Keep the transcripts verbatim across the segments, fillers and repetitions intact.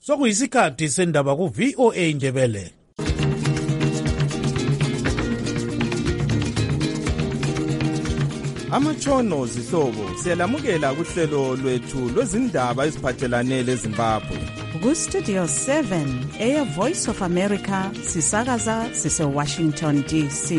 Sokuyisikhathi sendaba ku V O A Ndebele. Amatshono zihlobo siyalamukela kuhlelo lwethu lwezindaba eziphathelane leZimbabwe. Ku Studio seven, Air Voice of America, sisakaza sise Washington D C.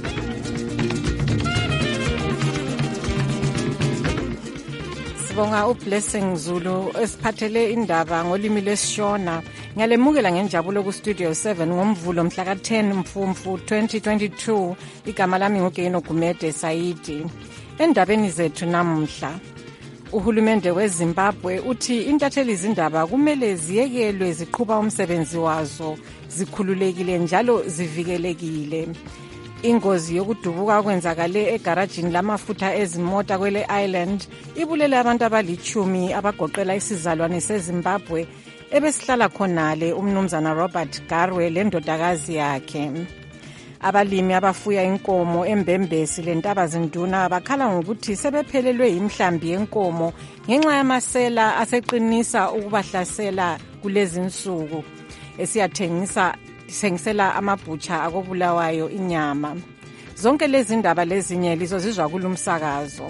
Sibonga uBlessing Zulu esiphathele indaba ngolimi lesiShona. Ngiyalemukela ngenjabulo ku Studio seven ngomvulo mhla ka ten Mfumfu twenty twenty-two. Igama lami ngugeno Gumede Saidi. Endabeni zethu namuhla, uhulumende weZimbabwe uthi intatheli izindaba kumele ziyekelwe ziqhubha umsebenzi wazo zikhululekile njalo zivikelekile. Ingozi yokudubuka kwenzakale egarajini lamafutha ezimota kwele Island ibulele abantu abalichumi abagoqela isizalwane seZimbabwe ebesihlala khonale umnumzana Robert Garwe lendodakazi yakhe. Abalimi abafuya inkomo eMbembesi lentaba zinduna bakhala ngokuthi sebephelelwe imihlambi yenkomo ngenxa yamasela aseqinisa ukubahlasela kulezi insuku esiyathengisa thengisela amabhutsha akobulawayo inyama. Zonke lezi ndaba lezinye lizozizwa kulumsakazo.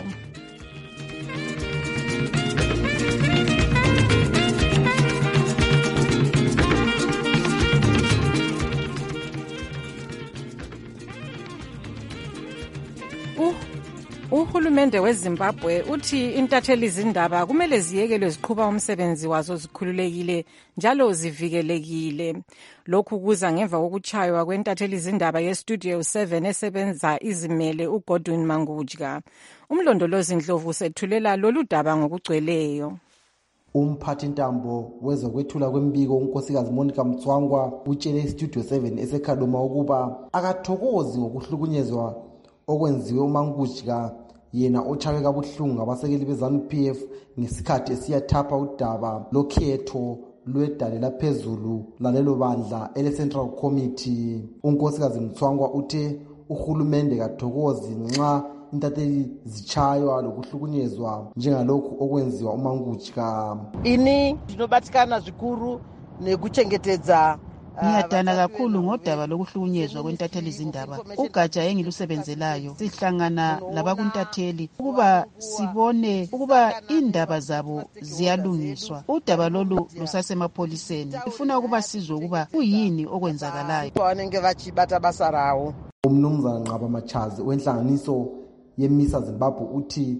Uhulumende weZimbabwe uthi intatheli izindaba kumele ziyekelwe ziqhubha umsebenzi wazo zikhululekile njalo zivikelekile. Lokhu kuza ngemva kokuchaywa kwentatheli izindaba yeStudio seven esebenza izimele uGodwin Mangujka. Umlondolozi Ndlovu sethulela lolu daba ngokugcweleyo. Umphathi ntambo wezokwethula kwembiko unkosikazi Monica Mtswangwa utshele iStudio seven eseKhaloma ukuba akathokozi ngokuhlukunyezwa okwenziwe uMangujka yena ochawe kabuhlungu ngabasekeli beZANU P F ngesikhathi esiyathapha udaba lokhetho lwedale laphezulu lalelo bandla ele Central Committee. Unkosikazi Mtswangwa uthe uhulumende kathokozi nxa intatheli zichaywa lokuhlukunyezwa njengalokhu okwenziwa uMangujka. Ini ndinobatikana zvikuru nekuchengetedza. Ngiyadana kakhulu ngodaba lokuhlukunyezwa kwentatheli izindaba. Ugatsha engilusebenzelayo sihlangana labakuntatheli ukuba sibone ukuba indaba zabo ziyalungiswa. Udaba lolu lusasemapholiseni. Sifuna ukuba sizwe ukuba kuyini okwenzakalayo. Banenge vachibata basa rawo. Umnumzana Nqaba Machazi wenhlanganiso yeMisa Zimbabwe uthi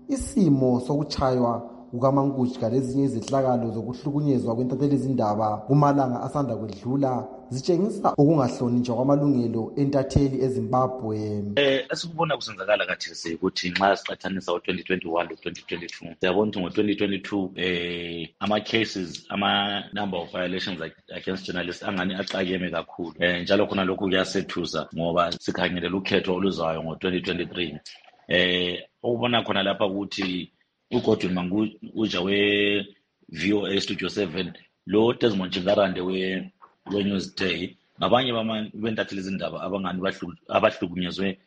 isimo sokuchaywa kukaMangujka lezinye izehlakalo zokuhlukunyezwa kwentatheli izindaba kumalanga asanda kwedlula zitshengisa ukungahlonitshwa kwamalungelo entatheli eZimbabwe. Eh esikubona kusenzakala kathesi ukuthi nxa siqhathanisa u-twenty twenty-one lo-twenty twenty-two siyabona ukuthi ngo-twenty twenty-two eh ama cases ama number of violations against journalists angani axakeme kakhulu. Eh njalo khona lokhu kuyasethusa ngoba sikhangelela ukhetho oluzayo ngo-twenty twenty-three. Eh ukubona khona lapha ukuthi uGodwin Mangujka we-V O A Studio seven lo Desmond Chingarande we we-Newsday ngabanye bentatheli izindaba abangani abahlukunyezwe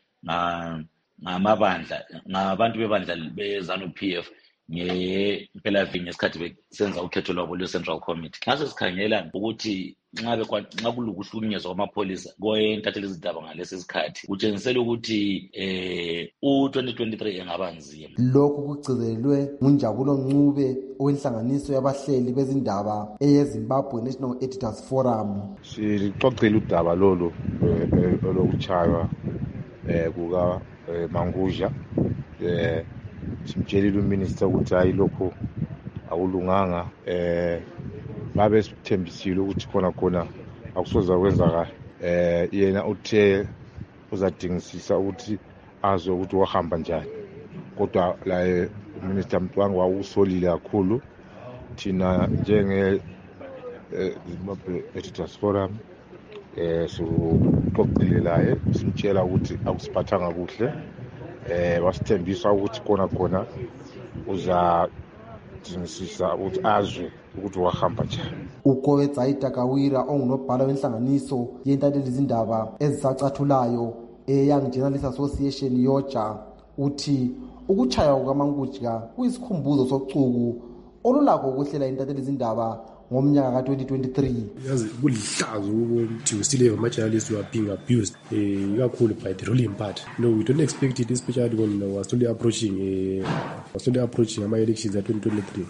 ngamabandla ngabantu bebandla beZANU P F ngempela-vini ngesikhathi besenza ukhetho lwabo lwe-Central Committee. Ngaso sikhangela ukuthi nxa kulukuhlukunyezwa kwamapholisa kwentatheli izindaba ngalesi sikhathi kutshengisela ukuthi eh u-twenty twenty-three engaba nzima. Lokhu kugcizelelwe nguNjabulo Ncube owenhlanganiso yabahleli bezindaba eyeZimbabwe National Editors Forum. Sixoxile udaba lolu lokuchaywa eh kuka Mangujka eh simtshelile uminister ukuthi hayi lokho awulunganga eh babe sithembisile ukuthi khona khona akusoza kwenzakala. Eh yena uthe uzadingisisa ukuthi azwe ukuthi wahamba njani, kodwa la uminister Mtswangwa usolile kakhulu. Thina njenge Zimbabwe Editors Forum eh soxoxile laye simtshela ukuthi akusiphathanga kuhle. Eh wasithembisa ukuthi khona khona uza dingisisa ukuthi azwe ukuthi wahamba njani. Ukowetsa itakawira ongunobhala wenhlanganiso yentatheli izindaba ezisacathulayo eYoung Journalists Association yoja uthi ukuchaywa kukaMangujka kuyisikhumbuzo socuku olulakho ukuhlela intatheli izindaba ngomnyaka ka twenty twenty-three. Yazi kulihlazo ukuthi we still have ama-journalists who are being abused eh ikakhulu by the ruling party. No, we don't expect it, especially when we are slowly approaching eh uh, slowly approaching ama-elections at twenty twenty-three.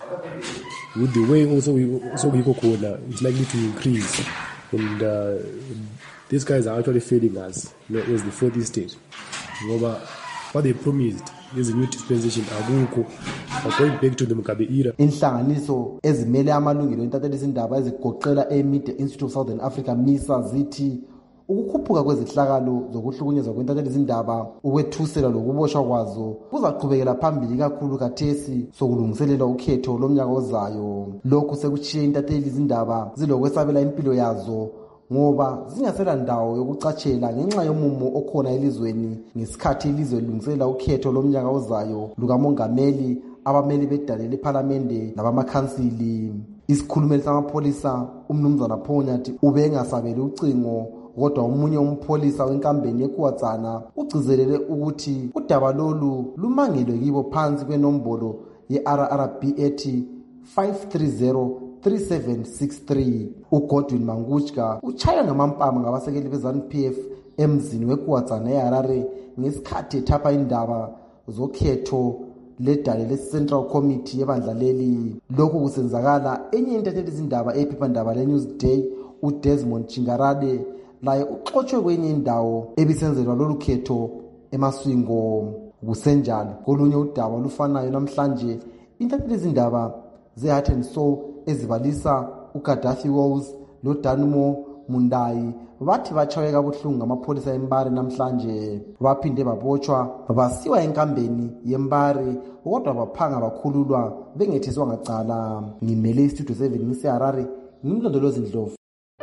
With the way also we also we go corner, it's likely to increase, and uh, these guys are actually failing us, you know, as the fourth estate. Ngoba what they promised is a new dispensation akukho, are going back to the Mugabe era. Inhlanganiso ezimele amalungelo entathelizindaba ezigoqela eMedia Institute of Southern Africa MISA zithi ukukhuphuka kwezihlakalo zokuhlukunyezwa kwentathelizindaba ukwethusela lokuboshwa kwazo kuzaqhubekela phambili kakhulu kathesi sokulungiselela ukhetho lomnyaka ozayo. Lokhu sekuchiye intathelizindaba zilokwesabela impilo yazo ngoba zingasela ndawo yokucatshela ngenxa yomumo okhona elizweni ngesikhathi ilizwe lilungiselela ukhetho lomnyaka ozayo lukamongameli, abameli bedalele ePhalamende nabamakhansili. Isikhulumeli samapholisa umnumzana Phonyathi ube engasabeli ucingo, kodwa umunye umpholisa wenkambeni yeKwaZana ugcizelele ukuthi udaba lolu lumangelwe kibo phansi kwenombolo ye-R R B ethi five three zero three seven six three. uGodwin Mangutshka uchaya ngamampama ngabasekeli beZANU P F emzini weKwaZana eHarare ngesikhathi ethapha indaba zokhetho ledale le-Central Committee yebandla leli. Lokhu kusenzakala enye intathelizindaba ephephandaba le-Newsday uDesmond Chingarade laye uxotshwe kwenye indawo ebisenzelwa lolu khetho eMaswingo. Kusenjalo kolunye udaba lufanayo namhlanje intathelizindaba ze-Heart and Soul ezibalisa uGaddafi Walls loDanumo Mundayi bathi bachayeka kabuhlungu ngamapholisa eMbare namhlanje, baphinde babotshwa basiwa enkambeni yeMbare kodwa baphanga bakhululwa bengethiswa ngacala. Ngimele iStudio seven ngiseHarare, ngimlondolozi Ndlovu.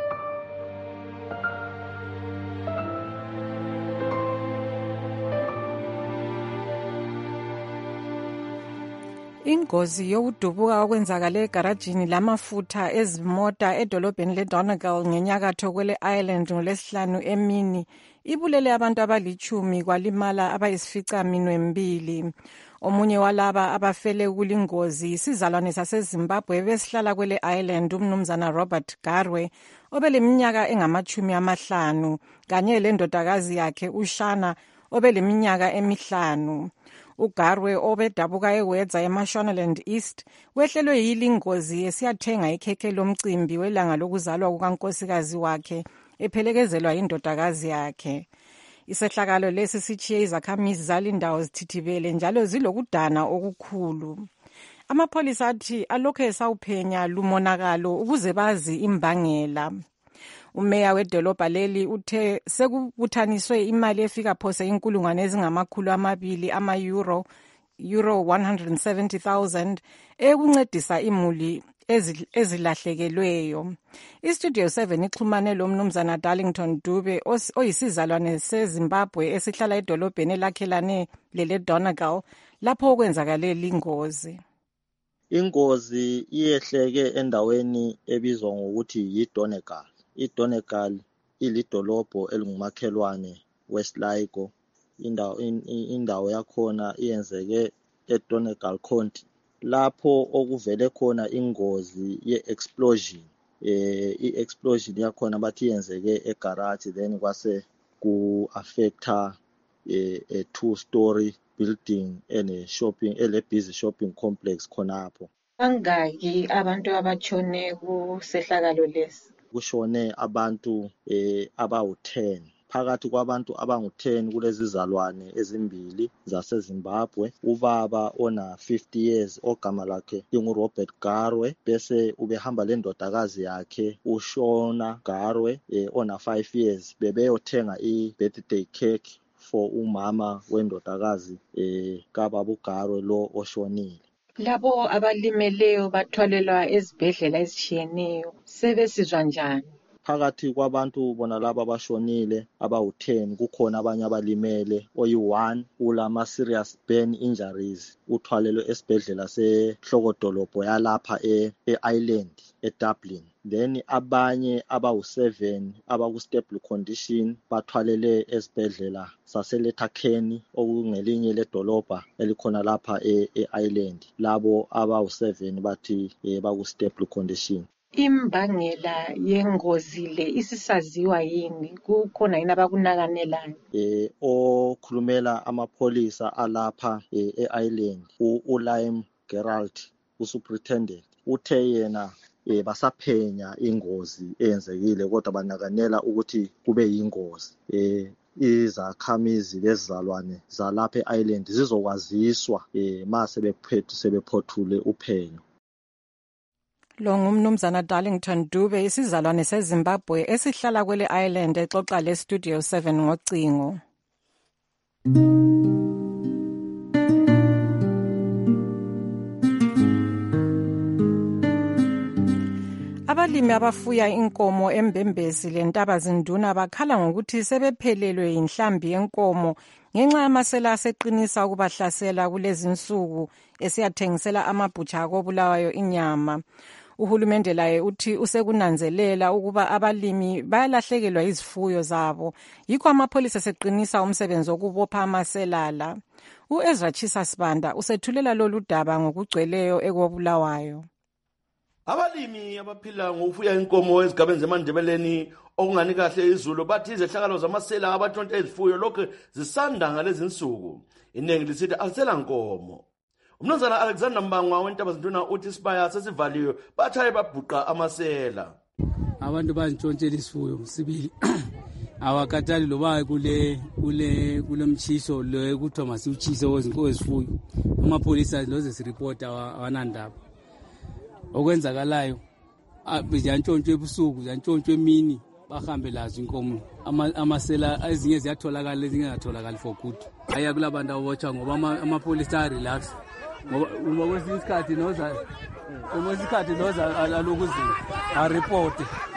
Ingozi yokudubuka okwenzakale egarajini lamafutha ezimota edolobheni leDonegal ngenyakatho kwele Ireland ngolesihlanu emini ibulele abantu abalichumi kwalimala abayisificaminwembili. Omunye walaba abafele kulingozi isizalwane saseZimbabwe besihlala kwele Ireland umnumzana Robert Garwe obeleminyaka engamachumi amahlanu kanye lendodakazi yakhe uShana obeleminyaka emihlanu. uGarwe obedabuka ewedza eMashonaland East wehlelwe yilingozi esiyathenga ikhekhe lomcimbi welanga lokuzalwa kukankosikazi wakhe ephelekezelwa indodakazi yakhe. Isehlakalo lesi sichiye izakhamizi zalindawo zithithibele njalo zilokudana okukhulu. Amapholisa athi alokhu esawuphenya lumonakalo ukuze bazi imbangela. Umeya wedolobha leli uthe sekubuthaniswe imali efika phose inkulungwane ezingamakhulu amabili ama-euro euro one hundred seventy thousand ekuncedisa imuli ezilahlekelweyo. iStudio seven ixhumane lo mnumzana Darlington Dube oyisizalwane seZimbabwe esihlala edolobheni elakhelane lele Donegal lapho okwenzakale lingozi. Ingozi iyehleke endaweni ebizwa ngokuthi yiDonegal. iDonegal ilidolobho elingumakhelwane weSligo. Indawo indawo yakhona iyenzeke eDonegal County lapho okuvele khona ingozi ye-explosion. Eh i-explosion yakhona bathi yenzeke egarage then kwase ku-affecta a two story building ene shopping ele busy shopping complex khonapho. Bangaki abantu abachone kusehlakalo lesi? Kushone abantu eh abawu ten. Phakathi kwabantu abangu ten kulezi zalwane ezimbili zaseZimbabwe, ubaba ona fifty years ogama lakhe inguRobert Garwe, bese ubehamba lendodakazi yakhe uShona Garwe eh, ona five years bebeyothenga i-birthday cake for umama wendodakazi eh kababa uGarwe lo oshonile. Labo abalimeleyo bathwalelwa ezibhedlela ezitshiyeneyo sebesizwa njani? Phakathi kwabantu bona laba abashonile abawu ten kukhona abanye abalimele, oyi-one ulama serious burn injuries uthwalelwe esibhedlela sehlokodolobho yalapha e-Ireland eDublin. Then abanye abawu seven abaku stable condition bathwalele esibhedlela saseLetterkenny okungelinye ledolobha elikhona lapha e-Ireland. Labo abawu seven bathi baku stable condition. Imbangela yengozi le isisaziwa yini? Kukhona yini abakunakanelayo? Eh okhulumela amapholisa alapha e-Island uLime Gerald usuperintendent uthe yena eh basaphenya ingozi eyenzekile kodwa banakanela ukuthi kube yingozi. Eh izakhamizi lezizalwane zalapha e-Island zizokwaziswa eh mase bephethe sebephothule uphenyo. Lo ngumnumzana Darlington Dube isizalwane seZimbabwe esihlala kwele Island exoxa le Studio seven ngocingo. Abalimi abafuya inkomo eMbembezi leNtaba Zinduna bakhala ngokuthi sebephelelwe inhlambi yenkomo ngenxa yamasela aseqinisa ukubahlasela kulezi insuku esiyathengisela amabhutsha akobulawayo inyama. Uhulumende laye uthi usekunanzelela ukuba abalimi bayalahlekelwa izifuyo zabo, yikho amapholisa seqinisa umsebenzi wokubopha amaselala. uEzra Chisa Sibanda usethulela lolu daba ngokugcweleyo ekobulawayo. Abalimi abaphila ngokufuya inkomo ezigabeni zeMandebeleni okungani kahle izulu bathi izehlakalo zamasela abatshontsha izifuyo lokho zisanda ngalezi insuku. Iningi lisithi alisela nkomo. Umnumzana Alexander Mbangwa weNtaba Zinduna uthi isibaya sesivaliwe bathaye babhuqa amasela. Abantu bantshontshela isifuyo sibili. Awakatali loba kule kule kulomchiso lo kuthiwa masiuchiso wezifuyo. Amapholisa loze sireport awanandaba. Okwenzakalayo abijantshontshwe ebusuku jantshontshwe emini bahambe lazo inkomo amasela ezinye ziyatholakala ezinye zingatholakala for good. Aya kulabantu abotsha ngoba amapholisa relax ngoba kwesinye isikhathi noza kwesinye isikhathi noza alokuzi a report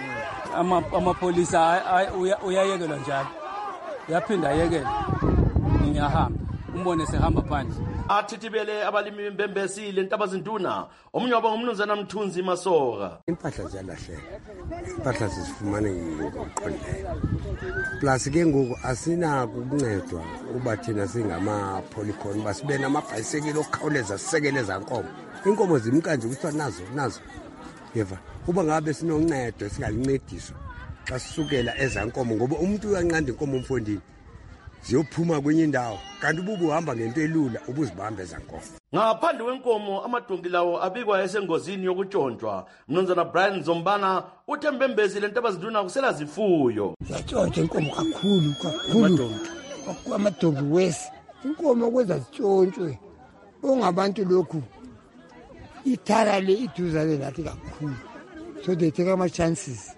amapholisa uyayekelwa njalo uyaphinda ayekela ngiyahamba umbone sehamba phandle. Athithibele abalimi bembembesi leNtaba Zinduna omunye wabo ngumnumzana Mthunzi Masoka. Impahla ziyalahleka, impahla zisifumane ngokuqondileyo. Plus ke ngoku asinako ukuncedwa uba thina singama polycon basibe namabhayisekile okukhawuleza sisekeleza inkomo. Inkomo zimka nje kuthiwa nazo nazo. Yeva kuba ngabe sinoncedo singalincediswa xa sisukela ezankomo ngoba umuntu uyanqanda inkomo umfondini ziyophuma kwenye indawo kanti ububu uhamba ngento elula ubuzibambe ezankomo. Ngaphandle kwenkomo amadonki lawo abikwa esengozini yokutshontshwa. Mnumzana Brian Zombana uthe Mbembezi leNtaba Zinduna kusela zifuyo. Ziyatshontsha inkomo kakhulu kakhulu amadonki wesi inkomo kwenza zitshontshwe ongabantu lokhu ithara le iduzane lathi kakhulu so they take ama chances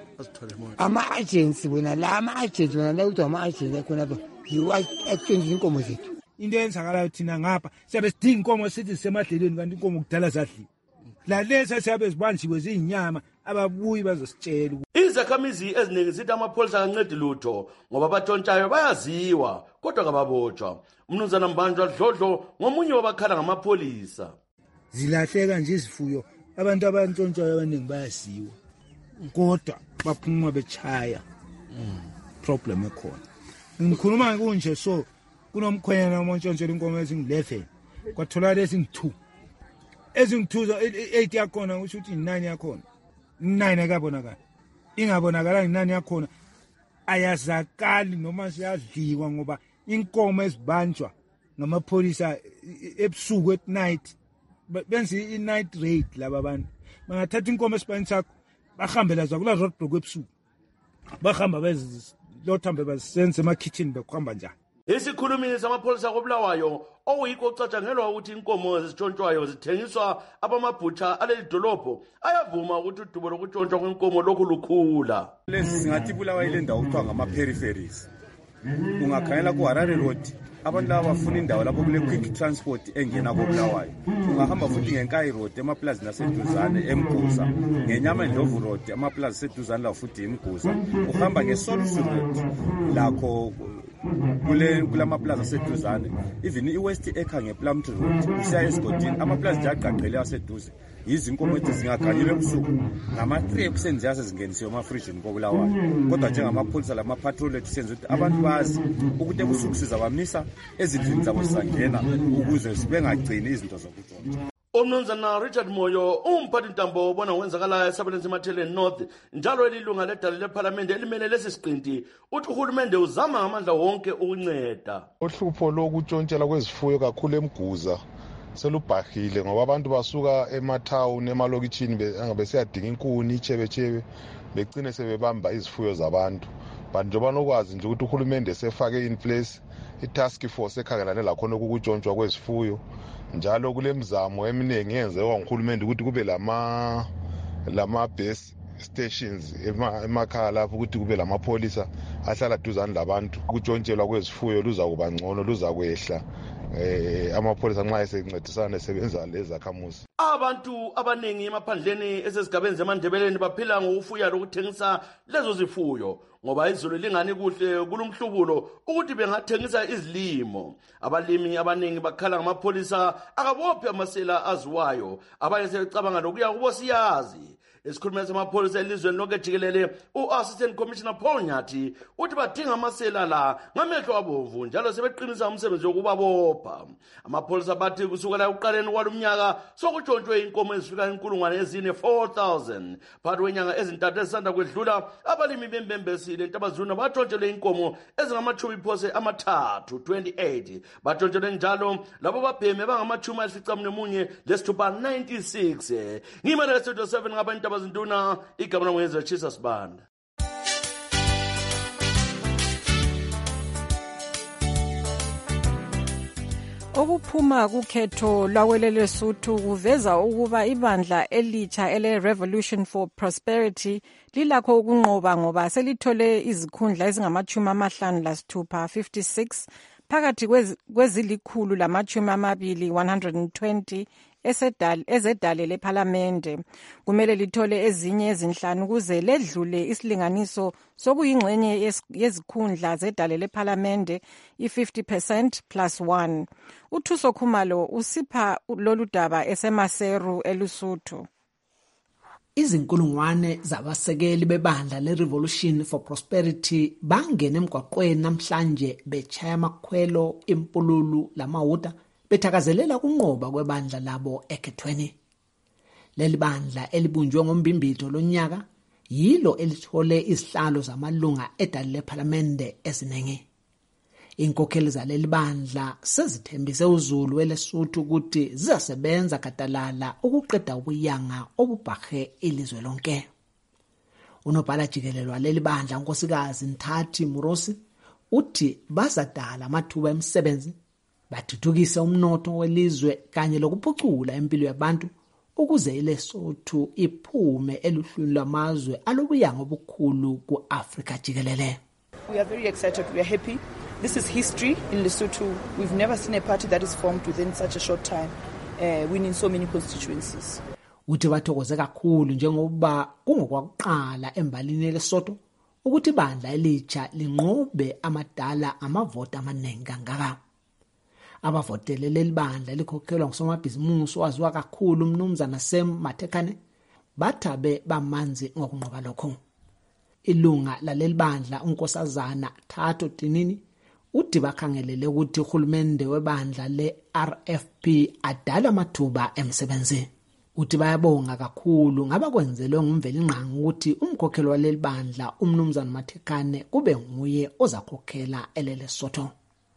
ama-agency wena la ama-agency wena la uthi ama-agency akhona ba yiwa-agency inkomo zethu. Into eyenzakalayo thina ngapha siyabe sidinga inkomo sithi zisemadlelweni kanti inkomo kudala zadliwa. La lesa siyabe zibanjiwe ziyinyama ababuyi bazositshela. Izakhamizi eziningi zithi amapholisa kancedi lutho ngoba abatshontshayo bayaziwa kodwa kababotshwa. Umnumzana Mbanjwa Dlodlo ngomunye wabakhala ngamapholisa. Zilahleka nje izifuyo abantu abantshontshayo abaningi bayaziwa kodwa baphuma bechaya. Problem ekhona. Ngikhuluma kunje so kunomkhwena omontshontshela inkomo ezingu-eleven kwatholakala ezingu-two ezingu-two eight yakhona usho ukuthi nine yakhona nine akabonakala ingabonakala nine yakhona ayazakali noma siyadliwa ngoba inkomo ezibanjwa ngamapholisa ebusuku at night benza i-night raid laba bantu bangathatha inkomo esibani sakho bahambela zakula roadblock ebusuku bahamba bezilothambe basenze ema-kitchen bekhamba njani. Isikhulumini samapholisa kobulawayo okuyikho kucatshangelwa ukuthi inkomo ezitshontshwayo zithengiswa abamabhutsha aleli dolobho ayavuma ukuthi udubo lokutshontshwa kwenkomo lokhu lukhula. Lezi singathi Bulawayo ile ndawo kuthiwa ngama-peripheries. Ungakhangela ku-Harare Road abantu laba bafuna indawo lapho kule quick transport engena kobulawayo. Ungahamba futhi ngeNkayi Road emaplazini aseduzane eMguza, ngeNyama Ndlovu Road amaplazi aseduzane la futhi eMguza. Uhamba ngeSolusi Road lakho kule kulamaplaza aseduzane, even iWest Acre ngePlumtree Road usiya esigodini amaplazi ayagqagqele aseduze. Izinkomo ethi zingaganyelwa ebusuku ngama-three ekuseni ziyasezingenisiwe emafrijini kobulawayo kodwa njengamapholisa lama-patrol ethu senza ukuthi abantu bazi ukuthi ebusuku sizabamisa ezindlini zabo sizangena ukuze sibengagcini izinto zokutshontsha. Umnumzana Richard Moyo umphathi ntambo ubona kwenzakala esabeleni seMatheleni North njalo elilunga ledala leParliament elimele lesi siqinti uthi uhulumende uzama ngamandla wonke ukunceda. Uhlupho lokutshontshela kwezifuyo kakhulu eMguza selubhahile ngoba abantu basuka emathawuni emalokitshini bengabe siyadinga inkuni ichebechebe begcine sebebamba izifuyo zabantu. Bantu njengoba nokwazi nje ukuthi uhulumende sefake in place i-task force ekhangelane lakhona ukutshontshwa kwezifuyo. Njalo kulemizamo eminingi yenziwa nguhulumende ukuthi kube lama lama base stations emakhaya lapho ukuthi kube lamapholisa ahlala duzane labantu. Ukutshontshela kwezifuyo luza kuba ngcono, luza kwehla eh amapholisa nxa esencedisana esebenza lezakhamuzi. Abantu abaningi emaphandleni esesigabeni zeMandebeleni baphila ngokufuya lokuthengisa lezo zifuyo ngoba izulu lingani kuhle kulumhlubulo ukuthi bengathengisa izilimo. Abalimi abaningi bakhala ngamapholisa akabophi amasela aziwayo abanye sebecabanga lokuya kubo siyazi. Esikhulumeni samapholisa elizweni lonke jikelele u-Assistant Commissioner Paul Nyathi uthi badinga amasela la ngamehlo abovu njalo sebeqinisa umsebenzi wokubabopha. Amapholisa bathi kusukela ekuqaleni kwalomnyaka sokutshontshwe inkomo ezifika inkulungwane ezine four thousand. Phakathi kwenyanga ezintathu ezisanda kwedlula abalimi bembembesile eNtabazulu batshontshelwe inkomo ezingamachumi phose amathathu twenty-eight. Batshontshelwe njalo labo babheme bangamachumi ayisificamunwemunye lesithupha ninety-six. Ngimele Studio seven ngabantu Zinduna igama lomwenzi Jesus Band. Okuphuma kukhetho lwawelele Sotho kuveza ukuba ibandla elitsha ele Revolution for Prosperity lilakho ukunqoba ngoba selithole izikhundla ezingamachumi amahlanu lasithupha fifty-six phakathi kwezilikhulu lamachumi amabili one hundred twenty esedal ezedale leParliamente. Kumele lithole ezinye ezinhlanu ukuze ledlule isilinganiso sokuyingxenye yezikhundla zedale leParliamente i-fifty percent plus one. Uthuso Khumalo usipha lolu daba esemaseru eLesotho. Izinkulungwane zabasekeli bebandla le-Revolution for Prosperity bangena emgwaqweni namhlanje bechaya amakhwelo impululu lamawuta bethakazelela kunqoba kwebandla labo ekhethweni. Leli bandla elibunjwe ngombimbito lonyaka yilo elithole izihlalo zamalunga edale leParliamente eziningi. Inkokheli zaleli bandla sezithembise uZulu eLesotho ukuthi zizasebenza gadalala ukuqeda ubuyanga obubhahe ilizwe lonke. Unobhala jikelele waleli bandla uNkosikazi Nthathi Murosi uthi bazadala amathuba emisebenzi bathuthukise umnotho welizwe kanye lokuphucula impilo yabantu ukuze iLesotho iphume eluhlwini lwamazwe alobuyanga obukhulu kuAfrika jikelele. We are very excited. We are happy. This is history in Lesotho. We've never seen a party that is formed within such a short time, uh, winning so many constituencies. Uthi bathokoze kakhulu njengoba kungokwakuqala embalini leSotho ukuthi ibandla elitsha linqobe amadala amavoti amaningi kangaka. Abavotele leli bandla likhokhelwa ngusomabhizimusi owaziwa kakhulu umnumzana Sam Matekane bathabe bamanzi ngokunqoba lokho. Ilunga laleli bandla uNkosazana Thato Tinini uthi bakhangelele ukuthi uhulumende webandla le-R F P adala amathuba emsebenzi. Uthi bayabonga kakhulu ngabakwenzelwe ngumvelinqangi ukuthi umkhokheli waleli bandla umnumzana Matekane kube nguye ozakhokhela eLesotho.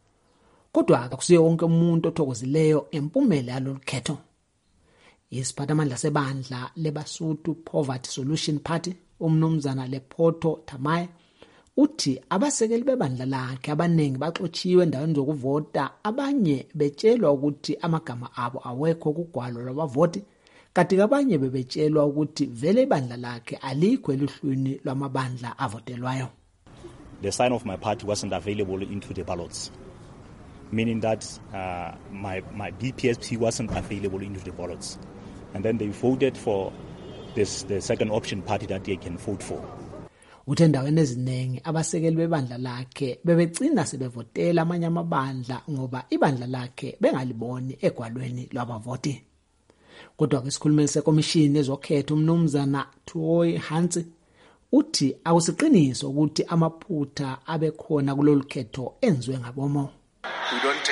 Kodwa akusiyo wonke umuntu othokozileyo empumela yalolu khetho. Isiphathamandla sebandla leBasotho Poverty Solution Party umnumzana Lephoto Thamaya uthi abasekeli bebandla lakhe abaningi baxotshiwe endaweni zokuvota, abanye betshelwa ukuthi amagama abo awekho kugwalo lwabavoti kanti abanye bebetshelwa ukuthi vele ibandla lakhe alikho eluhlwini lwamabandla avotelwayo. The sign of my party wasn't available into the ballots, meaning that uh, my, my B P S P wasn't available into the ballots. And then they voted for this the second option party that they can vote for. Uthe endaweni eziningi abasekeli bebandla lakhe bebegcina sebevotela amanye amabandla ngoba ibandla lakhe bengaliboni egwalweni lwabavoti. Kodwa kwesikhulumeli sekomishini ezokhetho umnumzana Thuoyi Hansi uthi akusiqiniso ukuthi amaphutha abekhona kulolu khetho enziwe ngabomo. We don't take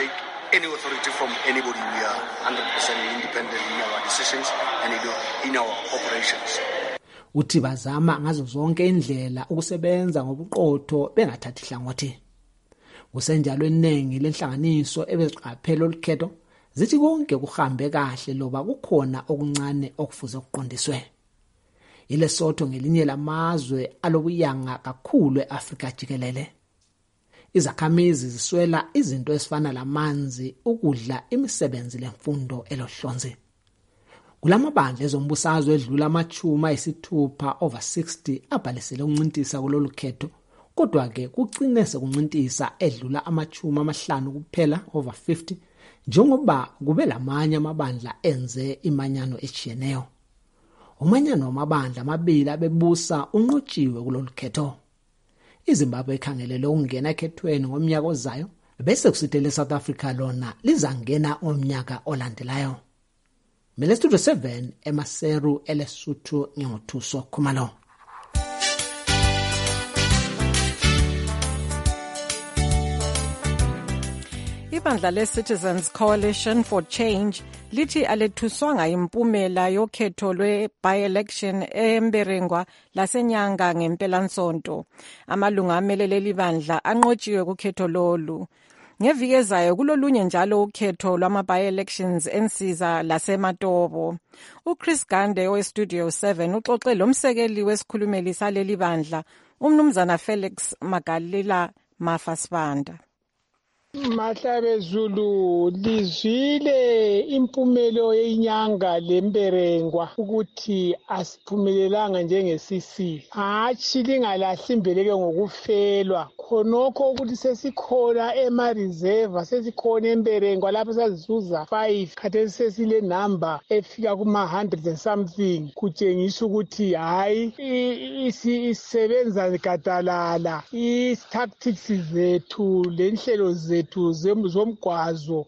any authority from anybody. We are one hundred percent independent in our decisions and in our operations. Uthi bazama ngazo zonke indlela ukusebenza ngobuqotho bengathathi hlangothi. Kusenjalo eningi lenhlanganiso ebeziqaphela olukhetho zithi konke kuhambe kahle loba kukhona okuncane okufuze kuqondiswe. ILesotho ngelinye lamazwe alobuyanga kakhulu eAfrika jikelele. Izakhamizi ziswela izinto ezifana lamanzi, ukudla, imisebenzi lemfundo elohlonzi. Kulamabandla ezombusazwe edlula amachuma ayisithupha over sixty abhalisele ukuncintisa kulolu khetho, kodwa ke kucine sekuncintisa edlula amachuma amahlanu kuphela over fifty njengoba kube lamanye amabandla enze imanyano echiyeneyo. Umanyano wamabandla amabili abebusa unqotshiwe kulolu khetho. iZimbabwe ikhangelele ukungena ekhethweni ngomnyaka ozayo bese kusitele South Africa lona lizangena ngomnyaka olandelayo. Mele Studio seven eMaseru eLesotho ngothuso Khumalo. Ibandla le-Citizens Coalition for Change lithi alethuswanga impumela yokhetho lwe-by-election eMberengwa laseNyanga ngempelasonto. Amalunga amelele libandla anqotshiwe kukhetho lolu. Ngeviki ezayo kulolunye njalo ukhetho lwama-by-elections ensiza laseMatobo. uChris Gande oweStudio seven uxoxe lomsekeli wesikhulumeli saleli bandla, umnumzana Felix Magalila Mafasibanda. Mahlabe Zulu lizwile impumelo yenyanga lemberengwa ukuthi asiphumelelanga njenge-C C. Hatshi lingalahli imbeleke ngokufelwa. Khonokho ukuthi sesikhona ema-reserve, sesikhona emberengwa lapho sazizuza five, khathesi sesile number efika kuma hundred and something. Kutshengisa ukuthi hayi isebenza gadalala. I-tactics zethu lenhlelo zethu zomgwazo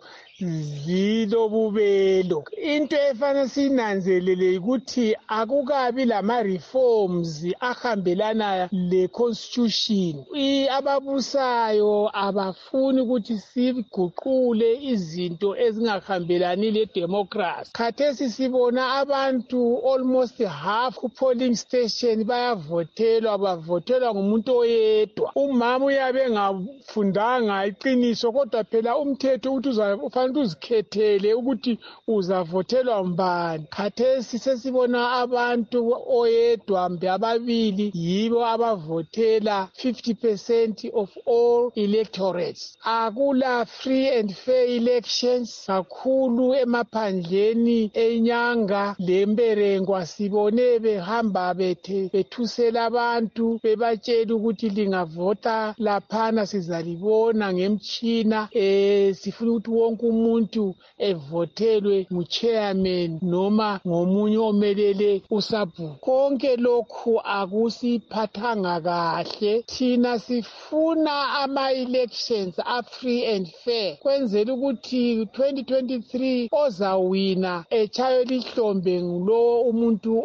zilobubelo. Into efana sinanzelele ukuthi akukabi lama reforms ahambelana le constitution. Ababusayo abafuni ukuthi siguqule izinto ezingahambelani le democracy. Khathesi sibona abantu almost half ku polling station bayavotelwa, bavotelwa ngumuntu oyedwa. Umama uyabe ngafundanga iqiniso kodwa phela umthetho uthi uzafanele uzikhethele ukuthi uzavotelwa mbani. Khathesi sesibona abantu oyedwa mbe ababili yibo abavotela fifty percent of all electorates. Akula free and fair elections kakhulu emaphandleni enyanga lemberengwa. Sibone behamba bethe bethusela abantu bebatshela ukuthi lingavota laphana sizalibona ngemtshina. Eh sifuna ukuthi wonke umuntu evotelwe ngu-chairman noma ngomunye omelele usabhuku. Konke lokhu akusiphathanga kahle. Thina sifuna ama-elections a-free and fair kwenzela ukuthi twenty twenty-three ozawina echayo lihlombe ngulo umuntu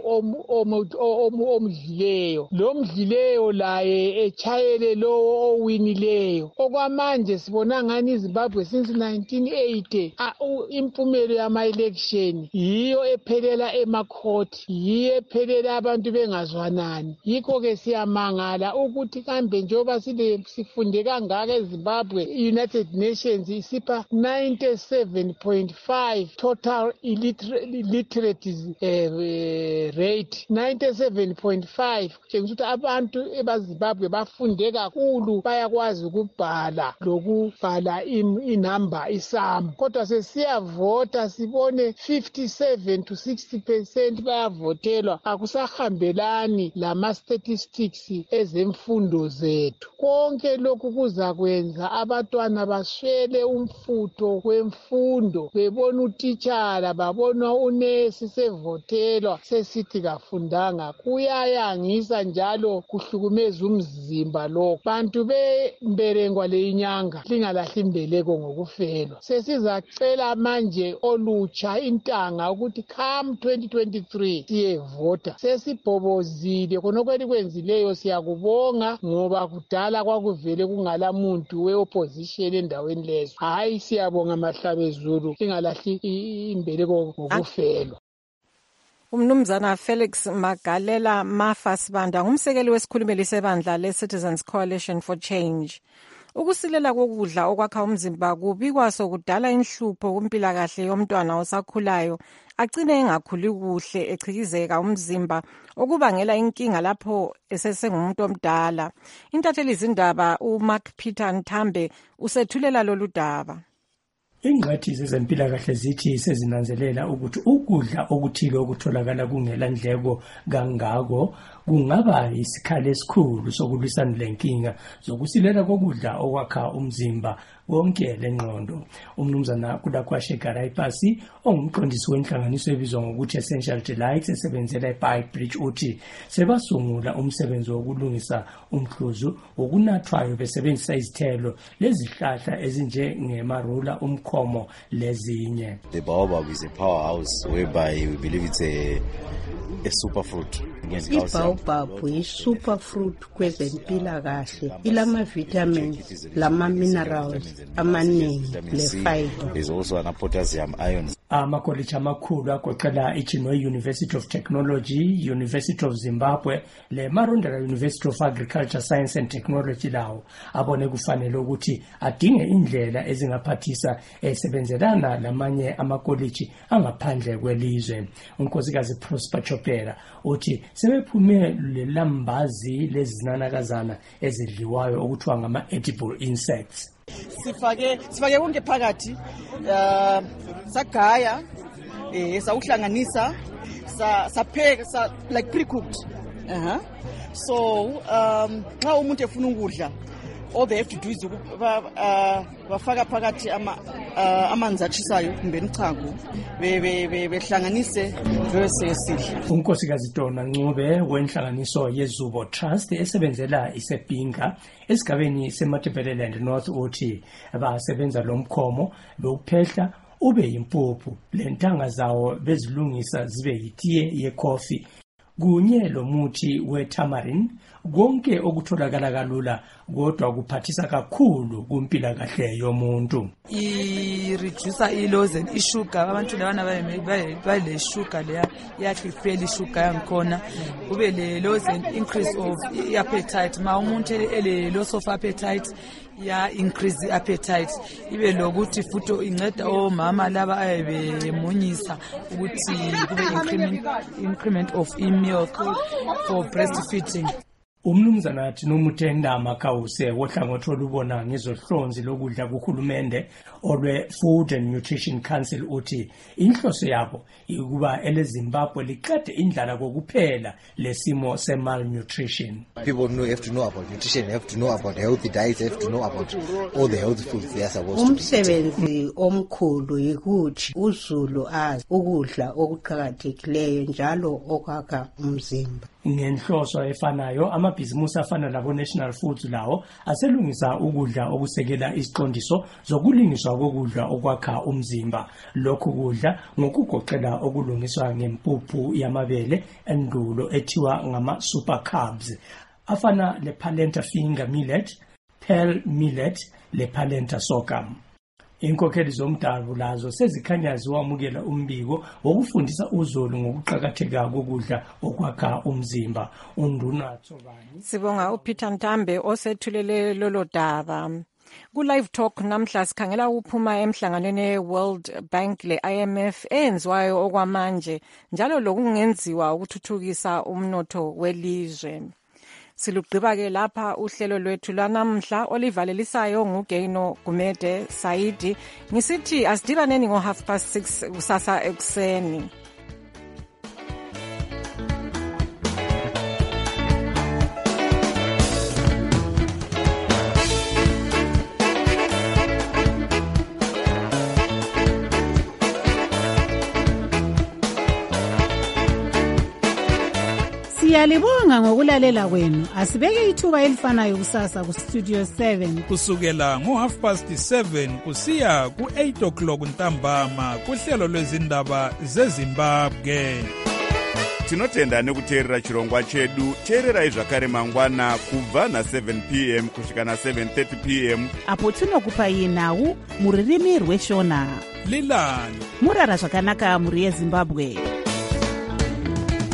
omdlileyo. Lo mdlileyo laye echayele lo owinileyo. Okwamanje sibona ngani iZimbabwe since nineteen eighty impumelo yama-election yiyo ephelela emakhoti, yiyo ephelela abantu bengazwanani. Yikho ke siyamangala ukuthi kambe njengoba sifunde kangaka eZimbabwe, United Nations isipha ninety-seven point five total illiterate uh, rate. ninety-seven point five kutshengisa ukuthi abantu ebaZimbabwe bafunde kakhulu, bayakwazi ukubhala lokubhala inamba isam. Kodwa sesiyavota sibone fifty-seven to sixty percent bayavotelwa. Akusahambelani lama statistics ezemfundo zethu. Konke lokhu kuzakwenza abantwana baswele umfutho wemfundo, bebona utitshala, babona unesi sevotelwa. Sesi sithi kafundanga kuyayangisa njalo kuhlukumeza umzimba lokho. Bantu bemberengwa le inyanga lingalahli imbeleko ngokufelwa. Sesizacela manje olutsha intanga ukuthi come twenty twenty-three siyevota. Sesibhobozile khonokweli kwenzileyo siyakubonga ngoba kudala kwakuvele kungala muntu we-opposition endaweni lezo. Hayi siyabonga Mahlabezulu lingalahli imbeleko ngokufelwa. Umnumzana Felix Magalela Mafasibanda ngumsekeli wesikhulumeli sebandla le-Citizens Coalition for Change. Ukusilela kokudla okwakha umzimba kubikwa sokudala inhlupho kumpilakahle yomntwana osakhulayo agcine engakhuli kuhle echikizeka umzimba okubangela inkinga lapho esesengumuntu omdala. Intatheli izindaba uMark Peter Nthambe usethulela lolu daba. Ingqathi zezempilakahle zithi sezinanzelela ukuthi ukudla okuthile okutholakala kungela ndleko kangako kungaba isikhali esikhulu sokulwisana lenkinga zokusilela kokudla okwakha umzimba wonke lengqondo. Umnumzana Kudakwashe Garaipasi ongumqondisi wenhlanganiso ebizwa ngokuthi Essential Delights esebenzela eBite Bridge uthi sebasungula umsebenzi wokulungisa umhluzu okunathwayo besebenzisa izithelo lezihlahla ezinje ngemarula umkhomo lezinye. The baobab is a powerhouse whereby we believe it's a a superfruit. Ibaobab is superfruit kwezempilakahle ilama vitamins lama minerals amaningi le fiber. There's also an potassium ions. Amakoliji amakhulu agoqela iChinwe University of Technology, University of Zimbabwe le Marondera University of Agriculture Science and Technology lawo abone kufanele ukuthi adinge indlela ezingaphathisa esebenzelana lamanye amakoliji angaphandle kwelizwe. Unkosikazi Prosper Chopera uthi sebephume lelambazi lezinanakazana ezidliwayo okuthiwa ngama edible insects. Sifake sifake konke phakathi uh, sagaya eh sawuhlanganisa sa sapheka sa like pre-cooked. Uh-huh. So um xa umuntu efuna ukudla all they have to do is bafaka phakathi ama amanzi atshisayo kumbe ichago behlanganise bese sidla. Unkosikazi Dona Ncube wenhlanganiso yeZubo Trust esebenzela iseBinga esigabeni seMatebeleland North uthi basebenza lomkhomo lokuphehla ube yimpuphu lentanga zawo bezilungisa zibe yitiye yecoffee kunye lomuthi weTamarin konke okutholakala kalula kodwa kuphathisa kakhulu kumpilakahle yomuntu. I reduce ilows and isugar abantu labana baye le sugar leya yakhe ifeli sugar yangikhona kube le lows and increase of appetite ma umuntu ele loss of appetite ya increase appetite ibe lokuthi futhi inceda omama laba ayebemunyisa ukuthi kube increment increment of milk for breastfeeding. Umnumzana athi nomutenda makawuse wohlangothi olubona ngezohlonzi lokudla kuhulumende olwe Food and Nutrition Council uthi inhloso yabo ukuba eleZimbabwe liqede indlala kokuphela lesimo semalnutrition. People know have to know about nutrition, have to know about healthy diets, have to know about all the healthy foods they are supposed to. Umsebenzi omkhulu yikuthi uZulu azi ukudla okuqhakathekileyo njalo okwakha umzimba. Ngenhloso efanayo amabhizimusi afana labo National Foods lawo aselungisa ukudla okusekela isiqondiso zokulingiswa kokudla okwakha umzimba. Lokhu kudla ngokugoqela okulungiswa ngempuphu yamabele endulo ethiwa ngama super carbs afana le Palenta finger millet, pearl millet, le Palenta sorghum. Inkokheli zomdabu lazo sezikhanya ziwamukela umbiko wokufundisa uZulu ngokuqhakatheka kokudla okwakha umzimba. Unduna Tsobani sibonga uPeter Ntambe osethulele lolo daba. Ku live talk namhla sikhangela ukuphuma emhlanganweni World Bank le I M F enziwayo okwamanje njalo lokungenziwa ukuthuthukisa umnotho welizwe. Silugqiba ke lapha uhlelo lwethu lwanamhla olivalelisayo nguGeno Gumede Saidi ngisithi asidibaneni ngo half past six kusasa ekseni. Siyalibonga ngokulalela kwenu. Asibeke ithuba elifanayo kusasa ku Studio seven kusukela ngo half past seven kusiya ku eight o'clock ntambama kuhlelo lwezindaba zeZimbabwe. Tinotenda nekuteerera chirongwa chedu. Teererai zvakare mangwana kubva na seven p m kusvika na seven thirty p m apo tinokupai nhau muririmi rweshona. Lilani murara zvakanaka muri yeZimbabwe.